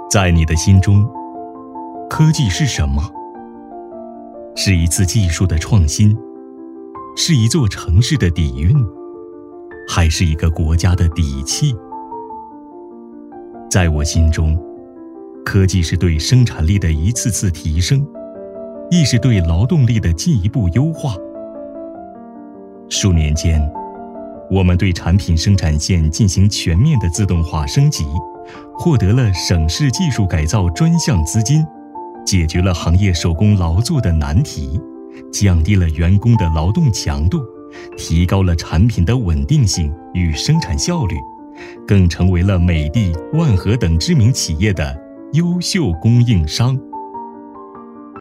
在你的心中，科技是什么？是一次技术的创新，是一座城市的底蕴，还是一个国家的底气？在我心中，科技是对生产力的一次次提升，亦是对劳动力的进一步优化。数年间，我们对产品生产线进行全面的自动化升级，获得了省市技术改造专项资金，解决了行业手工劳作的难题，降低了员工的劳动强度，提高了产品的稳定性与生产效率，更成为了美的、万和等知名企业的优秀供应商。